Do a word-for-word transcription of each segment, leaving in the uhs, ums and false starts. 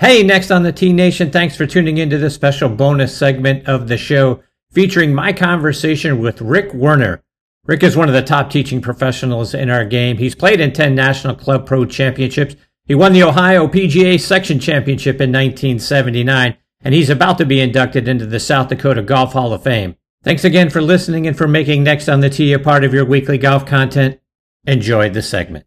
Hey, next on the T Nation, thanks for tuning into this special bonus segment of the show featuring my conversation with Rick Werner. Rick is one of the top teaching professionals in our game. He's played in ten National Club Pro Championships. He won the Ohio P G A Section Championship in nineteen seventy-nine, and he's about to be inducted into the South Dakota Golf Hall of Fame. Thanks again for listening and for making Next on the Tee a part of your weekly golf content. Enjoy the segment.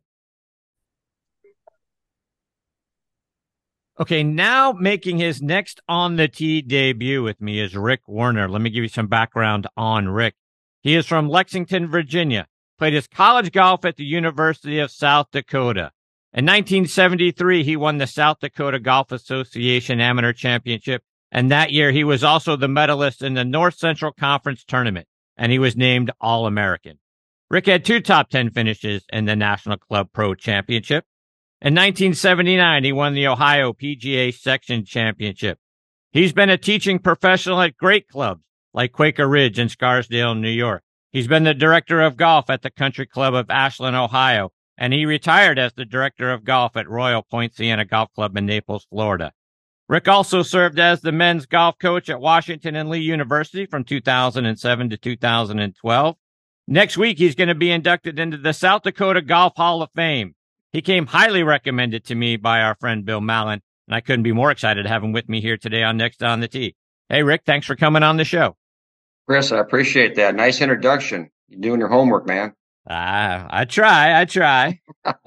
Okay, now making his Next on the Tee debut with me is Rick Werner. Let me give you some background on Rick. He is from Lexington, Virginia, played his college golf at the University of South Dakota. In nineteen seventy-three, he won the South Dakota Golf Association Amateur Championship, and that year he was also the medalist in the North Central Conference Tournament, and he was named All-American. Rick had two top ten finishes in the National Club Pro Championship. In nineteen seventy-nine, he won the Ohio P G A Section Championship. He's been a teaching professional at great clubs like Quaker Ridge in Scarsdale, New York. He's been the director of golf at the Country Club of Ashland, Ohio, and he retired as the director of golf at Royal Point Siena Golf Club in Naples, Florida. Rick also served as the men's golf coach at Washington and Lee University from two thousand seven to two thousand twelve. Next week, he's going to be inducted into the South Dakota Golf Hall of Fame. He came highly recommended to me by our friend Bill Mallon, and I couldn't be more excited to have him with me here today on Next on the Tee. Hey, Rick, thanks for coming on the show. Chris, I appreciate that. Nice introduction. You're doing your homework, man. Ah, I try, I try.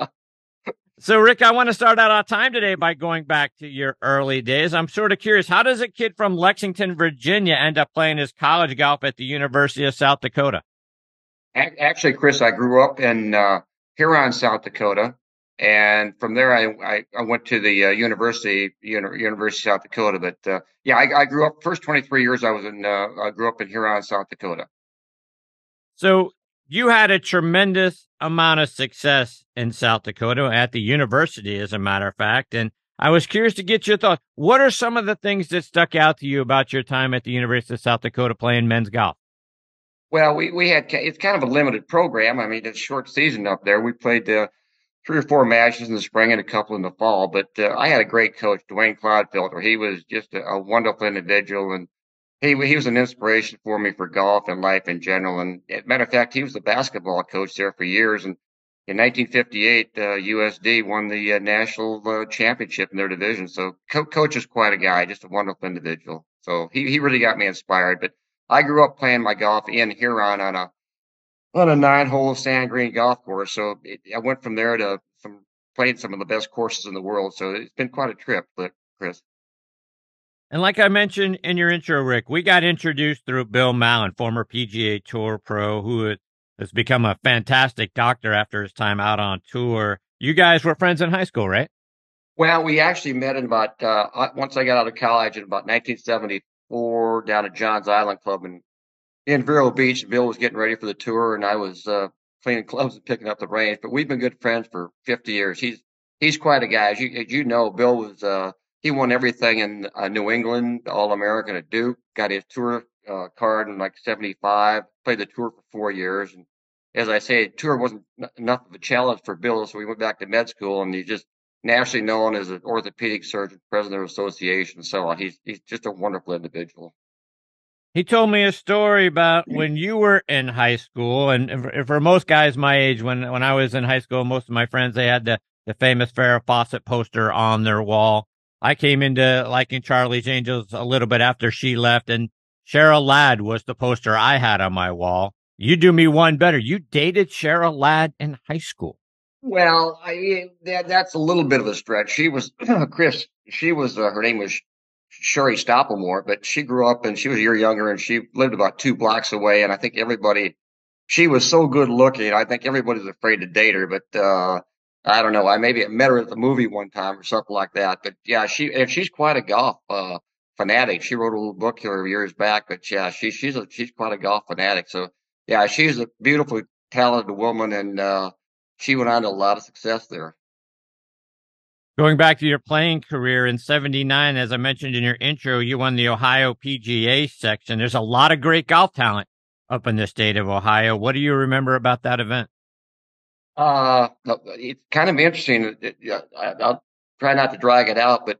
So, Rick, I want to start out our time today by going back to your early days. I'm sort of curious, how does a kid from Lexington, Virginia end up playing his college golf at the University of South Dakota? Actually, Chris, I grew up in uh, Huron, South Dakota. And from there, I, I, I went to the uh, university, uni- University of South Dakota. But uh, yeah, I, I grew up, first twenty-three years I was in, uh, I grew up in Huron, South Dakota. So you had a tremendous amount of success in South Dakota at the university, as a matter of fact. And I was curious to get your thoughts. What are some of the things that stuck out to you about your time at the University of South Dakota playing men's golf? Well, we, we had, it's kind of a limited program. I mean, it's a short season up there. We played uh, three or four matches in the spring and a couple in the fall. But uh, I had a great coach, Dwayne Clodfelter. He was just a, a wonderful individual, and he he was an inspiration for me for golf and life in general. And as a matter of fact, he was the basketball coach there for years. And in nineteen fifty-eight, uh, U S D won the uh, national uh, championship in their division. So co- coach is quite a guy, just a wonderful individual. So he he really got me inspired. But I grew up playing my golf in Huron on a on a nine-hole sand green golf course. So it, I went from there to some playing some of the best courses in the world. So it's been quite a trip, but Chris. And like I mentioned in your intro, Rick, we got introduced through Bill Mallon, former P G A Tour pro, who has become a fantastic doctor after his time out on tour. You guys were friends in high school, right? Well, we actually met in about uh, once I got out of college in about nineteen seventy-four down at John's Island Club in in Vero Beach. Bill was getting ready for the tour, and I was uh, cleaning clubs and picking up the range. But we've been good friends for fifty years. He's he's quite a guy. As you, as you know, Bill was uh, he won everything in uh, New England, All American at Duke. Got his tour uh, card in like seventy-five. Played the tour for four years, and as I say, tour wasn't n- enough of a challenge for Bill, so we went back to med school, and he's just nationally known as an orthopedic surgeon, president of association, and so on. He's he's just a wonderful individual. He told me a story about when you were in high school, and for, for most guys my age, when, when I was in high school, most of my friends, they had the, the famous Farrah Fawcett poster on their wall. I came into liking Charlie's Angels a little bit after she left, and Cheryl Ladd was the poster I had on my wall. You do me one better. You dated Cheryl Ladd in high school. Well, I, that, that's a little bit of a stretch. She was, Chris, she was, uh, her name was Sherry Stoppelmore, but she grew up and she was a year younger and she lived about two blocks away. And I think everybody, she was so good looking. I think everybody's afraid to date her, but, uh, I don't know. I maybe met her at the movie one time or something like that. But yeah, she, and she's quite a golf, uh, fanatic. She wrote a little book here years back, but yeah, she, she's a, she's quite a golf fanatic. So yeah, she's a beautiful, talented woman, and, uh, she went on to a lot of success there. Going back to your playing career in seventy-nine, as I mentioned in your intro, you won the Ohio P G A section. There's a lot of great golf talent up in the state of Ohio. What do you remember about that event? Uh, it's kind of interesting. It, it, I'll try not to drag it out, but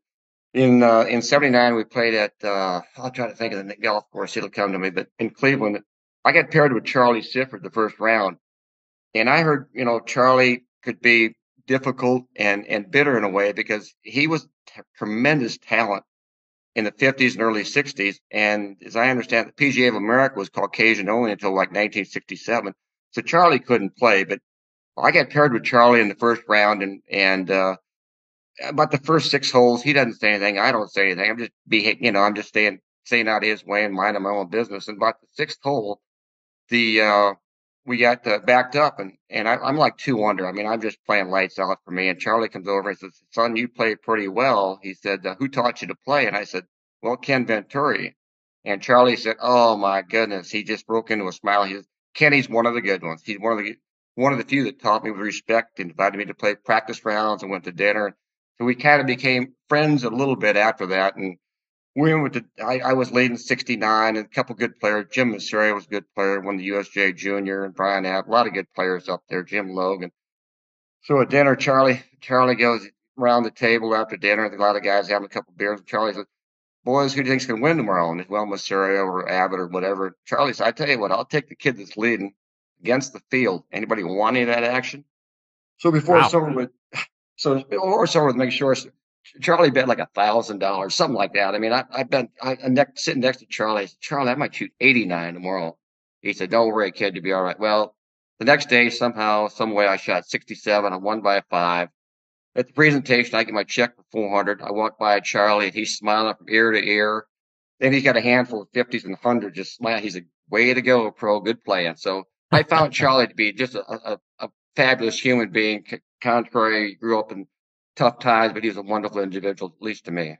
In uh, in seventy-nine, we played at, uh, I'll try to think of the golf course, it'll come to me, but in Cleveland, I got paired with Charlie Sifford the first round. And I heard, you know, Charlie could be difficult and, and bitter in a way because he was t- tremendous talent in the fifties and early sixties. And as I understand, the P G A of America was Caucasian only until like nineteen sixty-seven. So Charlie couldn't play, but I got paired with Charlie in the first round, and, and, uh, about the first six holes, he doesn't say anything. I don't say anything. I'm just be, you know, I'm just staying, staying out of his way and minding my own business. And about the sixth hole, the, uh, we got uh, backed up, and, and I, I'm like two under. I mean, I'm just playing lights out for me. And Charlie comes over and says, "Son, you play pretty well." He said, uh, "Who taught you to play?" And I said, "Well, Ken Venturi." And Charlie said, "Oh my goodness." He just broke into a smile. He says, "Kenny's one of the good ones. He's one of the, one of the few that taught me with respect and invited me to play practice rounds and went to dinner." So we kind of became friends a little bit after that. And we went to, I, I was leading sixty-nine, and a couple good players. Jim Masseria was a good player, won the U S J Junior, and Brian App, a lot of good players up there, Jim Logan. So at dinner, Charlie, Charlie goes around the table after dinner. A lot of guys having a couple beers. And Charlie says, "Boys, who do you think's going to win tomorrow?" And it's, well, Masseria or Abbott or whatever. Charlie said, "I tell you what, I'll take the kid that's leading against the field. Anybody want any of that action?" So before Wow. it's over with, so or it's over with, make sure Charlie bet like a thousand dollars, something like that. I mean, I, I bet I, I next, sitting next to Charlie. I said, "Charlie, I might shoot eighty-nine tomorrow." He said, "Don't worry, kid, you'll be all right." Well, the next day, somehow, some way, I shot sixty-seven. I won by a five. At the presentation, I get my check for four hundred. I walk by Charlie, and he's smiling from ear to ear. Then he's got a handful of fifties and hundreds, just smiling. He's a way to go, pro. Good playing. So I found Charlie to be just a, a, a fabulous human being. Contrary, he grew up in tough times, but he was a wonderful individual, at least to me.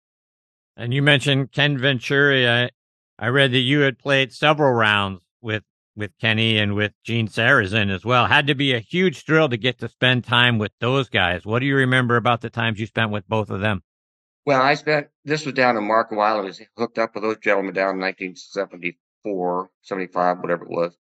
And you mentioned Ken Venturi. I, I read that you had played several rounds with with Kenny and with Gene Sarazen as well. Had to be a huge thrill to get to spend time with those guys. What do you remember about the times you spent with both of them? Well, I spent, this was down in Marco Island. I was hooked up with those gentlemen down in nineteen seventy-four, seventy-five, whatever it was.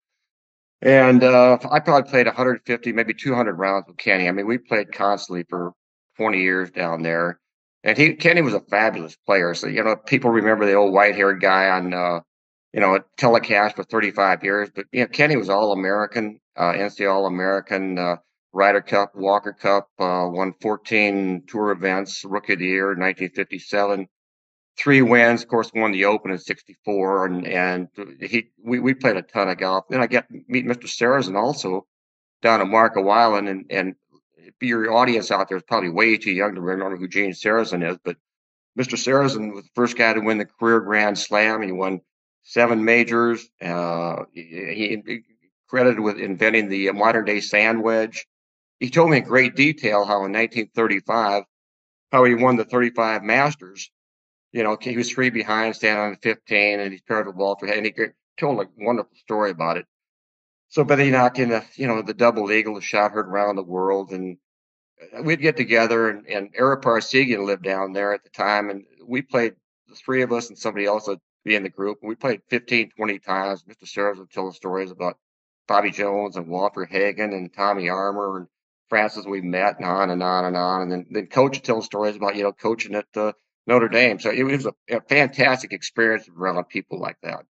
And uh, I probably played one hundred fifty, maybe two hundred rounds with Kenny. I mean, we played constantly for twenty years down there. And he, Kenny was a fabulous player. So, you know, people remember the old white haired guy on, uh, you know, telecast for thirty-five years. But, you know, Kenny was All American, uh, N C A A All American, uh, Ryder Cup, Walker Cup, uh, won fourteen tour events, Rookie of the Year in nineteen fifty-seven. Three wins, of course, won the Open in sixty-four, and and he we, we played a ton of golf. Then I got to meet Mister Sarazen also down at Marco Island, and and your audience out there is probably way too young to remember who Gene Sarazen is, but Mister Sarazen was the first guy to win the career Grand Slam. He won seven majors. Uh, he, he credited with inventing the modern day sand wedge. He told me in great detail how in nineteen thirty-five, how he won the thirty-five Masters. You know, he was three behind, standing on fifteen, and he's paired with Walter. And he told a wonderful story about it. So, but he knocked in the, you know, the double eagle, the shot heard around the world, and we'd get together. And, and Eric Parsegian lived down there at the time, and we played, the three of us and somebody else would be in the group. And we played fifteen, twenty times. Mister Sears would tell the stories about Bobby Jones and Walter Hagen and Tommy Armour and Francis we met, and on and on and on. And then, then Coach would tell stories about, you know, coaching at uh, Notre Dame. So it was a, a fantastic experience around people like that.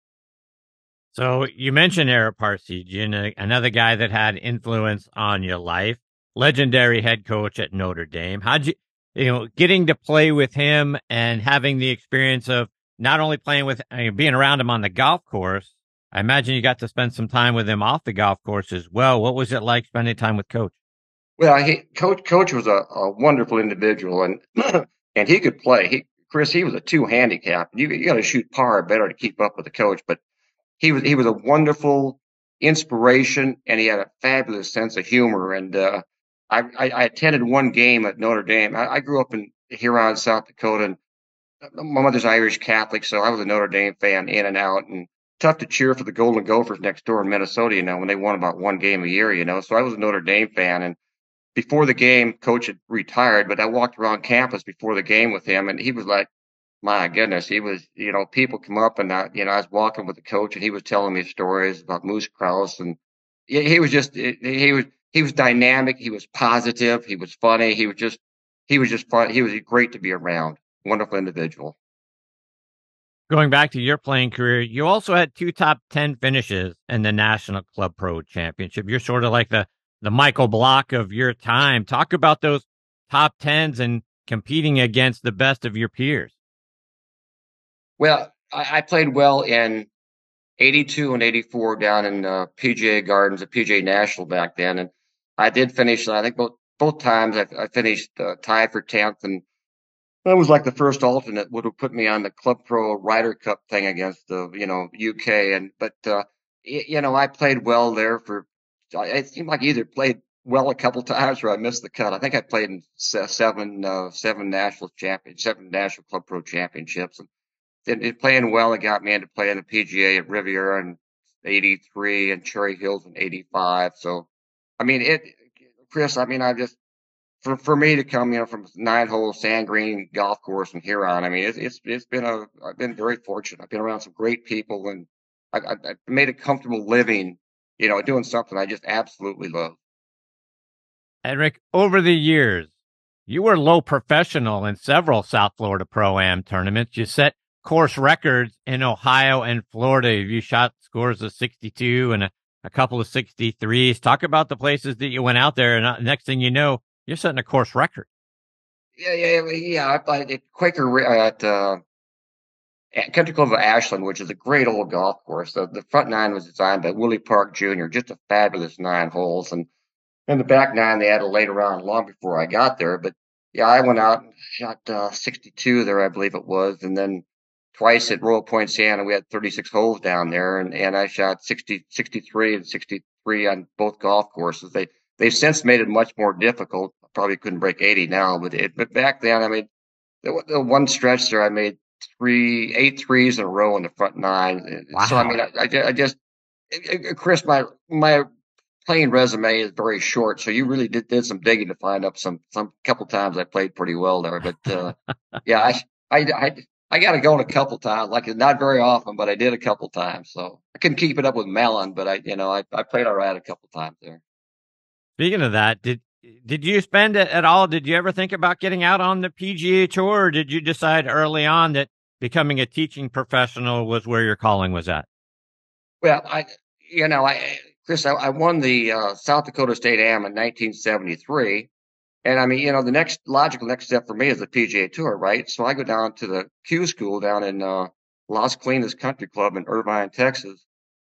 So you mentioned Eric Parsegian, another guy that had influence on your life, legendary head coach at Notre Dame. How'd you, you know, getting to play with him and having the experience of not only playing with, I mean, being around him on the golf course, I imagine you got to spend some time with him off the golf course as well. What was it like spending time with Coach? Well, he, Coach Coach was a, a wonderful individual, and and he could play. He, Chris, he was a two handicap. You you got to shoot par better to keep up with the coach, but he was he was a wonderful inspiration, and he had a fabulous sense of humor. And uh, I, I I attended one game at Notre Dame. I, I grew up in Huron, South Dakota, and my mother's Irish Catholic, so I was a Notre Dame fan in and out, and tough to cheer for the Golden Gophers next door in Minnesota, you know, when they won about one game a year, you know. So I was a Notre Dame fan, and before the game, Coach had retired, but I walked around campus before the game with him, and he was like, my goodness, he was, you know, people come up, and I, you know, I was walking with the coach, and he was telling me stories about Moose Krause, and he, he was just, he was, he was dynamic, he was positive, he was funny, he was just, he was just fun, he was great to be around. wonderful individual. Going back to your playing career, you also had two top ten finishes in the National Club Pro Championship. You're sort of like the, the Michael Block of your time. Talk about those top tens and competing against the best of your peers. Well, I, I played well in eighty-two and eighty-four down in uh, P G A Gardens at P G A National back then. And I did finish, I think both, both times I, I finished uh, tied for tenth. And that was like the first alternate would have put me on the Club Pro Ryder Cup thing against the, you know, U K. And, but, uh, y- you know, I played well there for, I- it seemed like I either played well a couple times or I missed the cut. I think I played in se- seven, uh, seven national champion, seven national Club Pro championships. And it, it playing well, it got me into playing the P G A at Riviera in eighty-three and Cherry Hills in eighty-five. So, I mean, it, Chris, I mean, I just, for for me to come, you know, from nine hole sand green golf course in Huron, I mean, it's it's it's been a I've been very fortunate. I've been around some great people, and I, I, I made a comfortable living, you know, doing something I just absolutely love. And Rick, over the years, you were low professional in several South Florida Pro-Am tournaments. You set course records in Ohio and Florida. You shot scores of sixty-two and a, a couple of sixty-threes. Talk about the places that you went out there, and uh, next thing you know, you're setting a course record. Yeah, yeah, yeah. yeah, I played at Quaker at uh, at Country Club of Ashland, which is a great old golf course. The, the front nine was designed by Willie Park Junior Just a fabulous nine holes, and in the back nine, they added later on, long before I got there. But yeah, I went out and shot uh, sixty-two there, I believe it was, and then twice at Royal Point Santa, we had thirty-six holes down there, and, and I shot sixty, sixty-three and sixty-three on both golf courses. They they've since made it much more difficult. I probably couldn't break eighty now, but it, but back then, I mean, the, the one stretch there, I made three, eight threes in a row in the front nine. So I Wow. mean, I, I, I just, Chris, my my playing resume is very short, so you really did, did some digging to find up some some couple times I played pretty well there. But uh, yeah, I I I, I got to go in a couple times, like not very often, but I did a couple times. So I couldn't keep it up with Mellon, but I you know I, I played all right a couple times there. Speaking of that, did did you spend it at all? Did you ever think about getting out on the P G A Tour, or did you decide early on that becoming a teaching professional was where your calling was at? Well, I you know I Chris, I, I won the uh, South Dakota State Am in nineteen seventy-three. And I mean, you know, the next logical next step for me is the P G A Tour, right? So I go down to the Q School down in uh, Las Colinas Country Club in Irvine, Texas,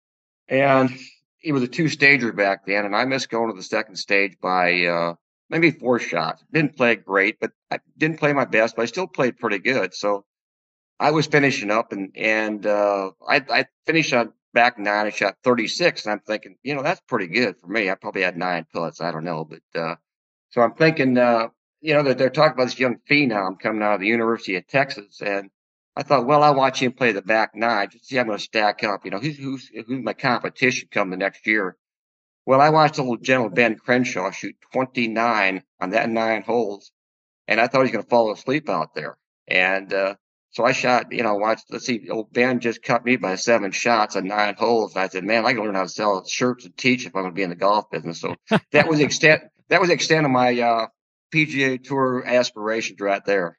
and it was a two stager back then, and I missed going to the second stage by uh, maybe four shots. Didn't play great, but I didn't play my best, but I still played pretty good. So I was finishing up, and and uh, I I finished on back nine. I shot thirty-six, and I'm thinking, you know, that's pretty good for me. I probably had nine putts. I don't know, but uh, so I'm thinking, uh, you know, that they're talking about this young phenom coming out of the University of Texas, and I thought, well, I'll watch him play the back nine just to see how I'm going to stack up. You know, who's who's who's my competition come the next year? Well, I watched the little gentleman Ben Crenshaw shoot twenty-nine on that nine holes, and I thought he was going to fall asleep out there. And uh, so I shot, you know, watched. Let's see, old Ben just cut me by seven shots on nine holes. And I said, man, I can learn how to sell shirts and teach if I'm going to be in the golf business. So that was the extent. That was the extent of my uh, P G A Tour aspirations right there.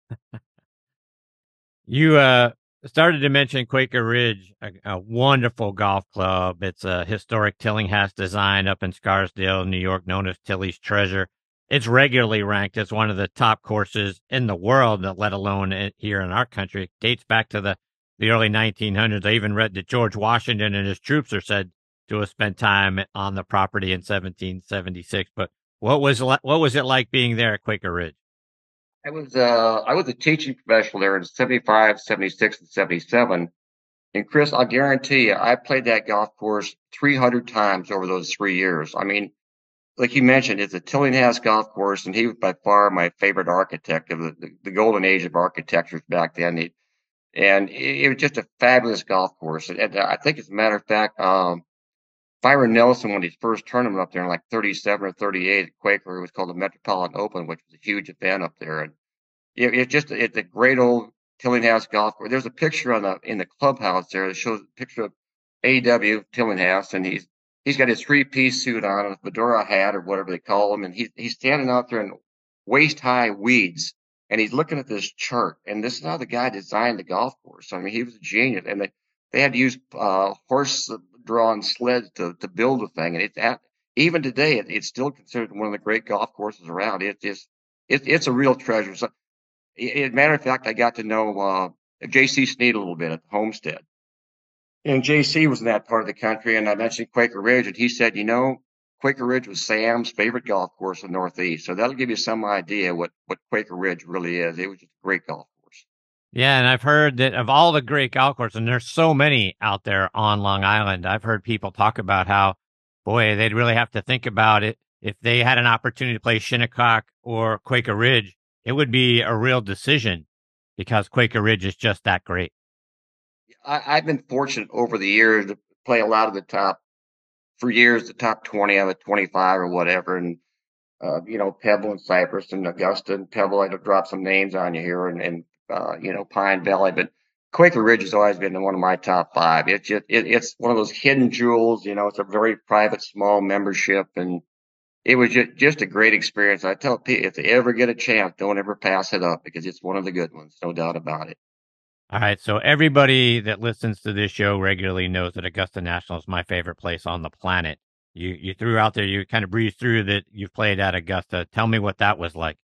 You uh, started to mention Quaker Ridge, a, a wonderful golf club. It's a historic Tillinghast design up in Scarsdale, New York, known as Tilly's Treasure. It's regularly ranked as one of the top courses in the world, let alone in, here in our country. It dates back to the, the early nineteen hundreds. I even read that George Washington and his troops are said to have spent time on the property in seventeen seventy-six. But what was what was it like being there at Quaker Ridge? I was uh, I was a teaching professional there in seventy-five, seventy-six, and seventy-seven. And Chris, I'll guarantee you, I played that golf course three hundred times over those three years. I mean, like you mentioned, it's a Tillinghast golf course, and he was by far my favorite architect of the, the, the golden age of architecture back then. He, and it, it was just a fabulous golf course. And, and I think, as a matter of fact, um, Byron Nelson, when his first tournament up there in like thirty-seven or thirty-eight at Quaker, it was called the Metropolitan Open, which was a huge event up there. And it, it's just, it's a great old Tillinghast golf course. There's a picture on the, in the clubhouse there that shows a picture of A W Tillinghast, and he's, he's got his three piece suit on, a fedora hat or whatever they call him. And he's, he's standing out there in waist high weeds. and he's looking at this chart, and this is how the guy designed the golf course. I mean, he was a genius, and they they had to use uh, horse-drawn sleds to to build the thing, and it's at, even today it, it's still considered one of the great golf courses around. It just it, it's a real treasure. So, as a matter of fact, I got to know uh, J C Sneed a little bit at the Homestead. And J C was in that part of the country, and I mentioned Quaker Ridge, and he said, you know, Quaker Ridge was Sam's favorite golf course in the Northeast. So that'll give you some idea what, what Quaker Ridge really is. It was just a great golf course. Yeah, and I've heard that of all the great golf courses, and there's so many out there on Long Island, I've heard people talk about how, boy, they'd really have to think about it. If they had an opportunity to play Shinnecock or Quaker Ridge, it would be a real decision because Quaker Ridge is just that great. I, I've been fortunate over the years to play a lot of the top, for years, the top twenty out of twenty-five or whatever. And, uh, you know, Pebble and Cypress and Augusta and Pebble, I'd drop some names on you here, and, and uh, you know, Pine Valley. But Quaker Ridge has always been one of my top five. It's just, it, it's one of those hidden jewels. You know, it's a very private, small membership, and it was just, just a great experience. I tell people, if they ever get a chance, don't ever pass it up because it's one of the good ones, no doubt about it. All right, so everybody that listens to this show regularly knows that Augusta National is my favorite place on the planet. You you threw out there, you kind of breezed through that you've played at Augusta. Tell me what that was like.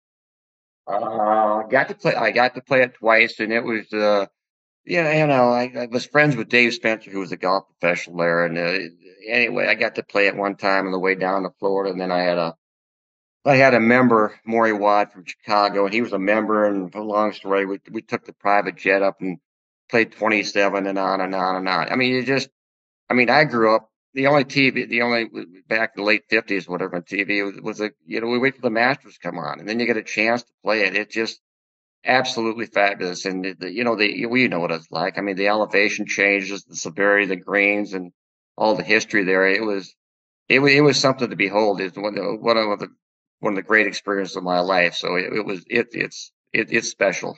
Uh, got to play. I got to play it twice, and it was, uh, yeah, you know, I, I was friends with Dave Spencer, who was a golf professional there, and uh, anyway, I got to play it one time on the way down to Florida, and then I had a I had a member, Maury Watt from Chicago, and he was a member. And for a long story, we we took the private jet up and played twenty-seven and on and on and on. I mean, it just, I mean, I grew up. The only T V, the only back in the late fifties, whatever, on T V was, was a, you know, we wait for the Masters to come on, and then you get a chance to play it. It's just absolutely fabulous. And the, the, you know, the we know what it's like. I mean, the elevation changes, the severity of the greens, and all the history there. It was it was it was something to behold. It's one of one of the one of the great experiences of my life. So it, it was it it's it, it's special.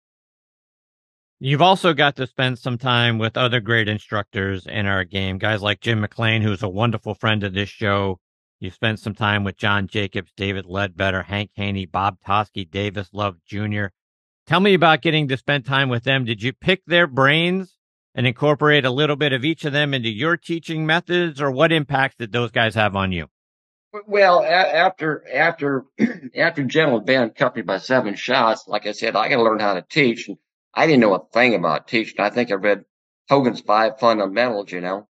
You've also got to spend some time with other great instructors in our game, guys like Jim McLean, who's a wonderful friend of this show. You've spent some time with John Jacobs, David Ledbetter, Hank Haney, Bob Toski, Davis Love Junior Tell me about getting to spend time with them. Did you pick their brains and incorporate a little bit of each of them into your teaching methods, or what impacts did those guys have on you? Well, a- after after after General Ben cut me by seven shots, like I said, I got to learn how to teach, and I didn't know a thing about teaching. I think I read Hogan's Five Fundamentals, you know,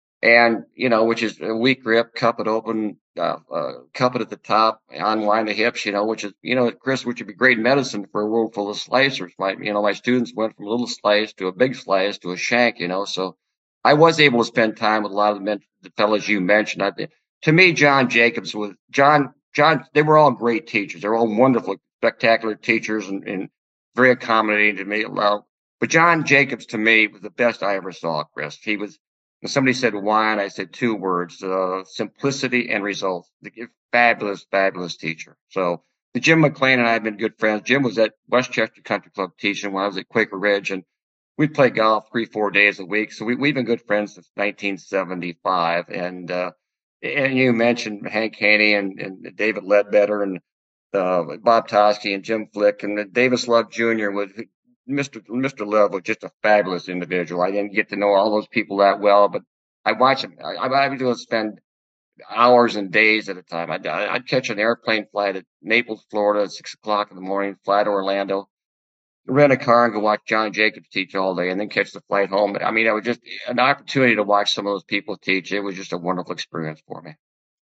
and you know, which is a weak grip, cup it open, uh, uh, cup it at the top, unwind the hips, you know, which is, you know, Chris, which would be great medicine for a world full of slicers. My, you know, my students went from a little slice to a big slice to a shank, you know, so I was able to spend time with a lot of the, men, the fellows you mentioned. I, to me, John Jacobs was John, John, they were all great teachers. They were all wonderful, spectacular teachers, and, and very accommodating to me. Well, but John Jacobs to me was the best I ever saw, Chris. He was, and somebody said why, and I said two words, uh, simplicity and results. The fabulous, fabulous teacher. So the Jim McLean and I have been good friends. Jim was at Westchester Country Club teaching when I was at Quaker Ridge, and we play golf three, four days a week. So we, we've been good friends since nineteen seventy-five. And, uh, and you mentioned Hank Haney and, and David Ledbetter and, uh, Bob Toski and Jim Flick, and Davis Love Junior was Mister Mister Love was just a fabulous individual. I didn't get to know all those people that well, but I watch him. I, I would spend hours and days at a time. I'd, I'd catch an airplane flight at Naples, Florida at six o'clock in the morning, fly to Orlando, rent a car and go watch John Jacobs teach all day, and then catch the flight home. I mean, it was just an opportunity to watch some of those people teach. It was just a wonderful experience for me.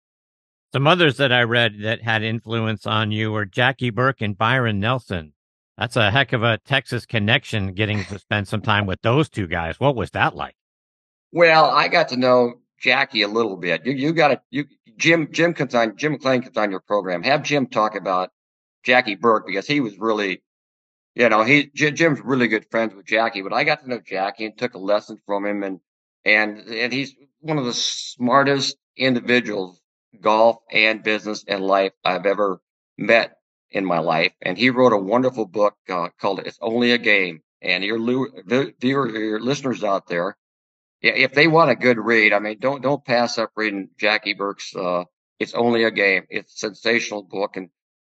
Some others that I read that had influence on you were Jackie Burke and Byron Nelson. That's a heck of a Texas connection, getting to spend some time with those two guys. What was that like? Well, I got to know Jackie a little bit. You you got to you Jim Jim comes on Jim McLean comes on your program. Have Jim talk about Jackie Burke, because he was really, you know, he Jim's really good friends with Jackie. But I got to know Jackie and took a lesson from him, and and and he's one of the smartest individuals, golf and business and life, I've ever met in my life. And he wrote a wonderful book uh, called "It's Only a Game." And your viewer, your listeners out there, yeah, if they want a good read, I mean, don't don't pass up reading Jackie Burke's uh, "It's Only a Game." It's a sensational book, and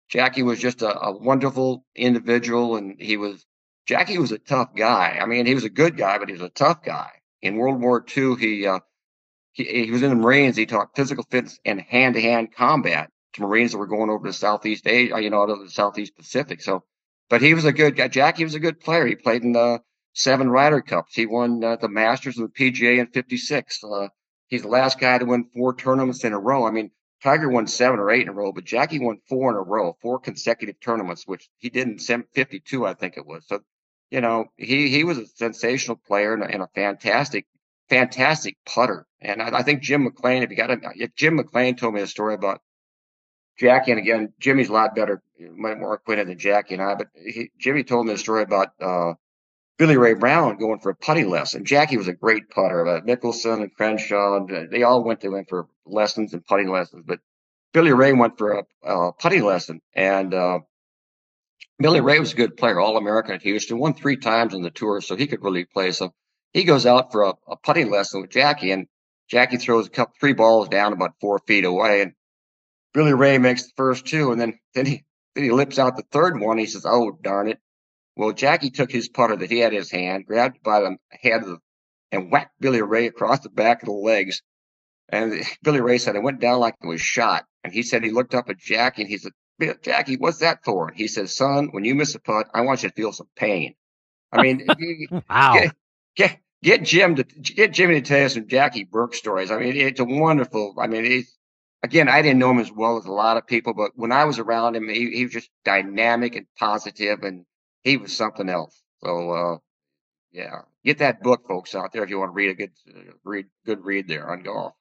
Jackie was just a, a wonderful individual, and he was Jackie was a tough guy. I mean, he was a good guy, but he was a tough guy. In World War Two, he uh, he, he was in the Marines. He taught physical fitness and hand-to-hand combat to Marines that were going over to Southeast Asia, you know, to the Southeast Pacific. So, but he was a good guy. Jackie was a good player. He played in the seven Ryder Cups. He won uh, the Masters and the P G A in fifty-six. Uh, he's the last guy to win four tournaments in a row. I mean, Tiger won seven or eight in a row, but Jackie won four in a row, four consecutive tournaments, which he did in fifty-two, I think it was. So, you know, he, he was a sensational player and a, and a fantastic, fantastic putter. And I, I think Jim McLean, if you got a, if Jim McLean told me a story about Jackie, and again, Jimmy's a lot better, much more acquainted than Jackie and I, but he, Jimmy told me a story about, uh, Billy Ray Brown going for a putting lesson. Jackie was a great putter. Uh, Mickelson and Crenshaw, and uh, they all went to him for lessons and putting lessons. But Billy Ray went for a, a putting lesson, and uh, Billy Ray was a good player, All-American at Houston, won three times on the tour, so he could really play. So he goes out for a, a putting lesson with Jackie, and Jackie throws a couple, three balls down about four feet away, and Billy Ray makes the first two, and then then he then he lips out the third one. He says, "Oh, darn it." Well, Jackie took his putter that he had in his hand, grabbed it by the head of the, and whacked Billy Ray across the back of the legs. And Billy Ray said it went down like it was shot. And he said he looked up at Jackie and he said, "Jackie, what's that for?" And he said, "Son, when you miss a putt, I want you to feel some pain." I mean, Wow. get, get get Jim to get Jimmy to tell you some Jackie Burke stories. I mean, it's a wonderful. I mean, he's again, I didn't know him as well as a lot of people, but when I was around him, he, he was just dynamic and positive, and he was something else. So, uh, yeah, get that book, folks, out there if you want to read a good uh, read good read there on golf.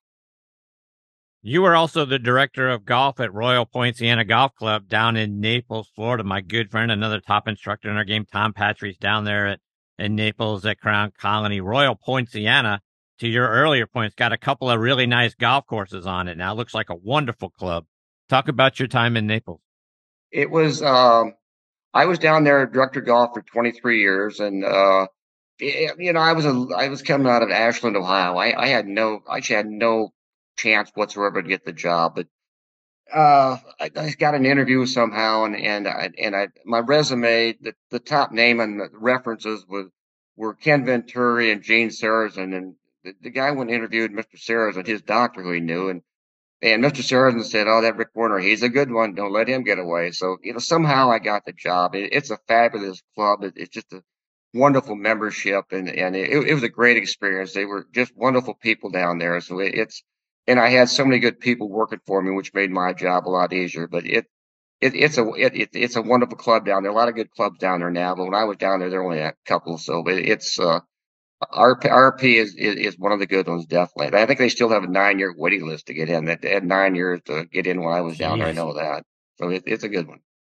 You were also the director of golf at Royal Poinciana Golf Club down in Naples, Florida. My good friend, another top instructor in our game, Tom Patry's down there at in Naples at Crown Colony. Royal Poinciana, to your earlier points, got a couple of really nice golf courses on it now. It looks like a wonderful club. Talk about your time in Naples. It was um, I was down there director of golf for twenty-three years, and uh, it, you know, I was a I was coming out of Ashland, Ohio. I, I had no I actually had no chance whatsoever to get the job, but uh, I, I got an interview somehow, and and I, and I my resume, the, the top name and the references was were Ken Venturi and Gene Sarazen, and the, the guy went and interviewed Mister Sarazen, his doctor who he knew, and and Mister Sarazen said, "Oh, that Rick Warner, he's a good one. Don't let him get away." So you know, somehow I got the job. It, it's a fabulous club. It, it's just a wonderful membership, and and it, it was a great experience. They were just wonderful people down there. So it, it's and I had so many good people working for me, which made my job a lot easier. But it, it it's a it, it it's a wonderful club down there. A lot of good clubs down there now. But when I was down there, there were only a couple. So it, it's uh, R P, R P is, is is one of the good ones, definitely. I think they still have a nine year waiting list to get in. That they had nine years to get in when I was down there. I Jeez. know that. So it, it's a good one.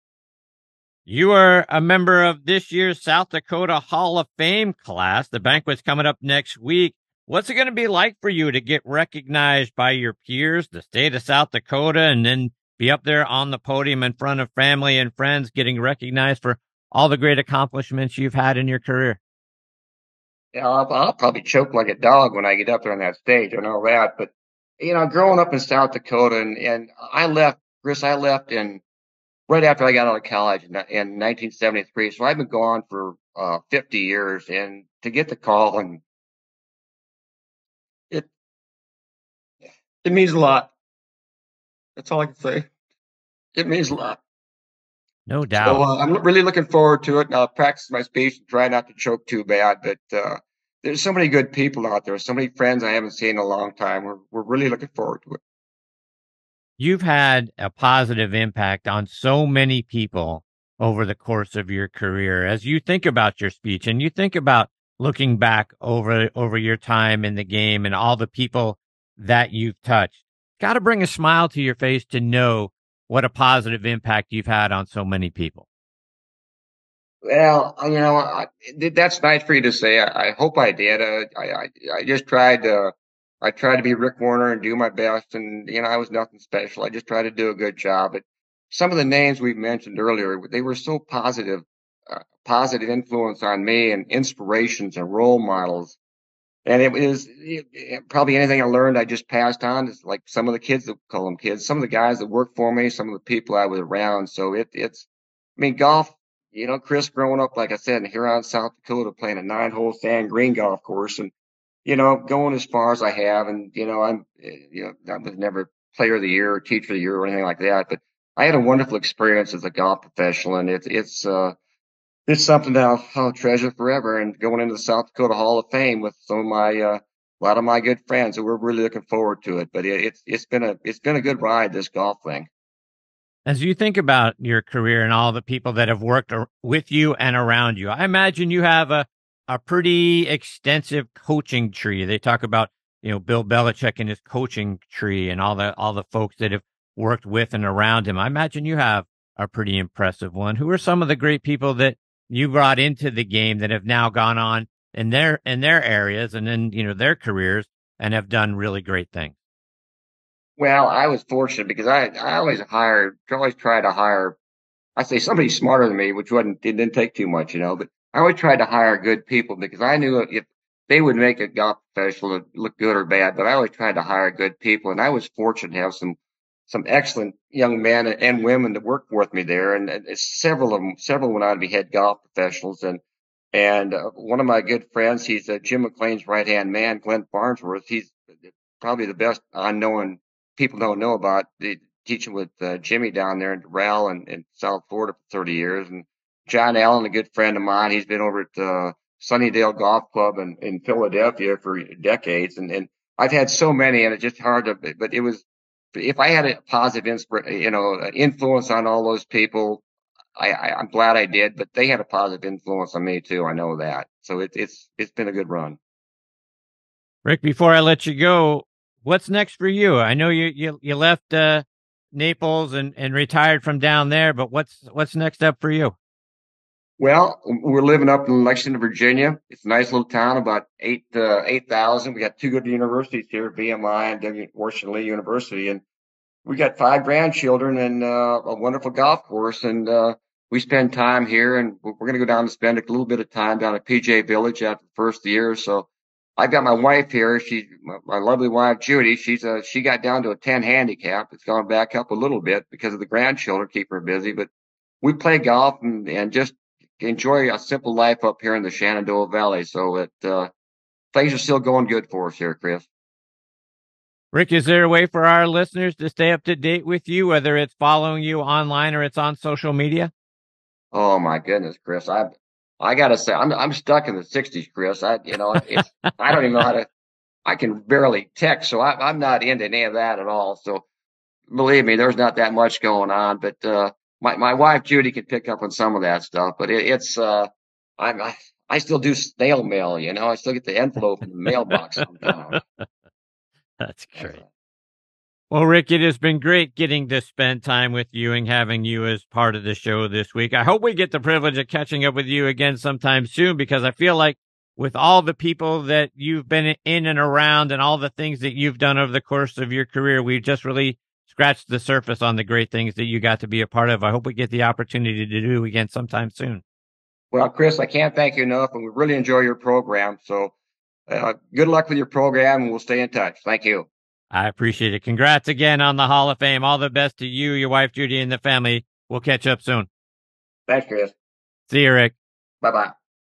You are a member of this year's South Dakota Hall of Fame class. The banquet's coming up next week. What's it going to be like for you to get recognized by your peers, the state of South Dakota, and then be up there on the podium in front of family and friends, getting recognized for all the great accomplishments you've had in your career? Yeah, I'll, I'll probably choke like a dog when I get up there on that stage. I know that. But, you know, growing up in South Dakota, and, and I left, Chris, I left in right after I got out of college in, in nineteen seventy-three. So I've been gone for uh, fifty years. And to get the call, and it, it means a lot. That's all I can say. It means a lot. No So doubt. uh, I'm really looking forward to it. And I'll practice my speech and try not to choke too bad. But uh, there's so many good people out there, so many friends I haven't seen in a long time. We're we're really looking forward to it. You've had a positive impact on so many people over the course of your career. As you think about your speech and you think about looking back over over your time in the game and all the people that you've touched, got to bring a smile to your face to know what a positive impact you've had on so many people. Well, you know, I, that's nice for you to say. I, I hope I did. Uh, I, I I just tried to I tried to be Rick Warner and do my best, and you know, I was nothing special. I just tried to do a good job. But some of the names we mentioned earlier, they were so positive, uh, positive influence on me and inspirations and role models. And it was it, probably anything I learned, I just passed on. It's like some of the kids that call them kids, some of the guys that worked for me, some of the people I was around. So it, it's, I mean, golf, you know, Chris, growing up, like I said, in Huron, South Dakota, playing a nine hole sand green golf course and, you know, going as far as I have. And, you know, I'm, you know, I was never player of the year or teacher of the year or anything like that, but I had a wonderful experience as a golf professional. And it's, it's, uh, it's something that I'll, I'll treasure forever. And going into the South Dakota Hall of Fame with some of my, uh, a lot of my good friends, and we're really looking forward to it. But it, it's it's been a it's been a good ride, this golf thing. As you think about your career and all the people that have worked ar- with you and around you, I imagine you have a a pretty extensive coaching tree. They talk about, you know, Bill Belichick and his coaching tree and all the all the folks that have worked with and around him. I imagine you have a pretty impressive one. Who are some of the great people that you brought into the game that have now gone on in their in their areas and in, you know, their careers and have done really great things? Well, I was fortunate because I I always hired, always try to hire. I say somebody smarter than me, which wasn't it didn't take too much, you know. But I always tried to hire good people because I knew if they would make a golf professional look good or bad. But I always tried to hire good people, and I was fortunate to have some some excellent young men and women that worked with me there, and, and several of them, several went on to be head golf professionals. And and uh, one of my good friends, he's uh, Jim McLean's right hand man, Glenn Farnsworth. He's probably the best unknown people don't know about. The teaching with uh, Jimmy down there in Doral and in South Florida for thirty years. And John Allen, a good friend of mine, he's been over at uh, Sunnydale Golf Club in, in Philadelphia for decades. And, and I've had so many, and it's just hard to, but it was, if I had a positive, inspir- you know, influence on all those people, I, I, I'm glad I did, but they had a positive influence on me too. I know that. So it, it's, it's been a good run. Rick, before I let you go, what's next for you? I know you you, you left uh, Naples and, and retired from down there, but what's what's next up for you? Well, we're living up in Lexington, Virginia. It's a nice little town, about eight uh, eight thousand. We got two good universities here, V M I and W. Washington Lee University, and we got five grandchildren and uh, a wonderful golf course. And uh, we spend time here, and we're going to go down and spend a little bit of time down at P J Village after the first year. So I've got my wife here. She, my, my lovely wife, Judy. She's a, she got down to a ten handicap. It's gone back up a little bit because of the grandchildren keep her busy, but we play golf and, and just enjoy a simple life up here in the Shenandoah Valley. So it, uh, things are still going good for us here, Chris. Rick, is there a way for our listeners to stay up to date with you, whether it's following you online or it's on social media? Oh my goodness, Chris. I, I gotta say, I'm, I'm stuck in the sixties, Chris. I, you know, it's, I don't even know how to, I can barely text. So I, I'm not into any of that at all. So believe me, there's not that much going on, but, uh, my, my wife, Judy, can pick up on some of that stuff, but it, it's, uh, I'm, I, I still do snail mail, you know, I still get the envelope in the mailbox sometimes. That's great. Well, Rick, it has been great getting to spend time with you and having you as part of the show this week. I hope we get the privilege of catching up with you again sometime soon, because I feel like with all the people that you've been in and around and all the things that you've done over the course of your career, we've just really scratched the surface on the great things that you got to be a part of. I hope we get the opportunity to do again sometime soon. Well, Chris, I can't thank you enough, and we really enjoy your program. So uh, good luck with your program, and we'll stay in touch. Thank you. I appreciate it. Congrats again on the Hall of Fame. All the best to you, your wife, Judy, and the family. We'll catch up soon. Thanks, Chris. See you, Rick. Bye-bye.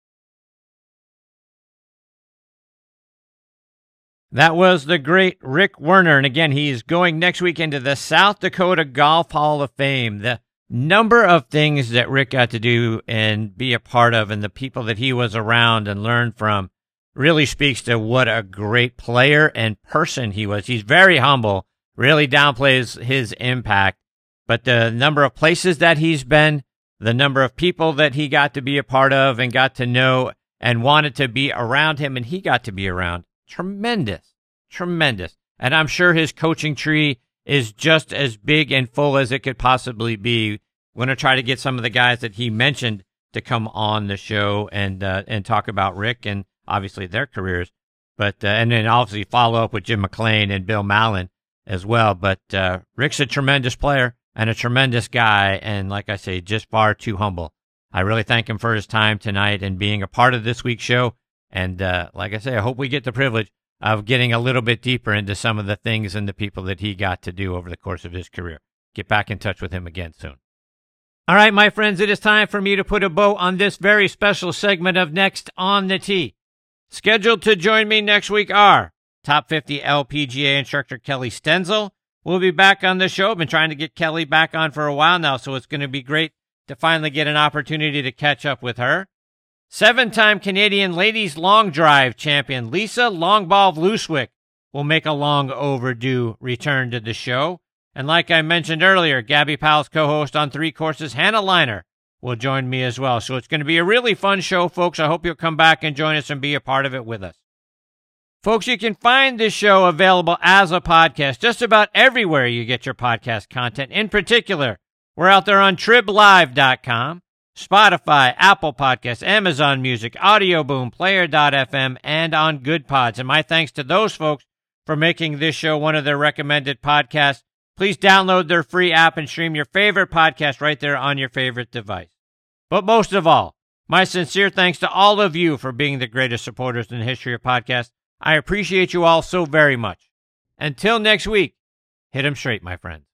That was the great Rick Werner. And again, he's going next week into the South Dakota Golf Hall of Fame. The number of things that Rick got to do and be a part of and the people that he was around and learned from really speaks to what a great player and person he was. He's very humble, really downplays his impact, but the number of places that he's been, the number of people that he got to be a part of and got to know and wanted to be around him and he got to be around. Tremendous, tremendous. And I'm sure his coaching tree is just as big and full as it could possibly be. We're going to try to get some of the guys that he mentioned to come on the show and uh, and talk about Rick and obviously their careers. But uh, and then obviously follow up with Jim McLean and Bill Mallon as well. But uh, Rick's a tremendous player and a tremendous guy. And like I say, just far too humble. I really thank him for his time tonight and being a part of this week's show. And uh, like I say, I hope we get the privilege of getting a little bit deeper into some of the things and the people that he got to do over the course of his career. Get back in touch with him again soon. All right, my friends, it is time for me to put a bow on this very special segment of Next on the Tee. Scheduled to join me next week are top fifty L P G A instructor Kelly Stenzel. We'll be back on the show. I've been trying to get Kelly back on for a while now, so it's going to be great to finally get an opportunity to catch up with her. Seven-time Canadian ladies long drive champion Lisa Longball Vlooswick will make a long overdue return to the show. And like I mentioned earlier, Gabby Powell's co-host on Three Courses, Hannah Liner, will join me as well. So it's going to be a really fun show, folks. I hope you'll come back and join us and be a part of it with us. Folks, you can find this show available as a podcast just about everywhere you get your podcast content. In particular, we're out there on trib live dot com, Spotify, Apple Podcasts, Amazon Music, Audio Boom, Player dot f m, and on Good Pods. And my thanks to those folks for making this show one of their recommended podcasts. Please download their free app and stream your favorite podcast right there on your favorite device. But most of all, my sincere thanks to all of you for being the greatest supporters in the history of podcasts. I appreciate you all so very much. Until next week, hit 'em straight, my friends.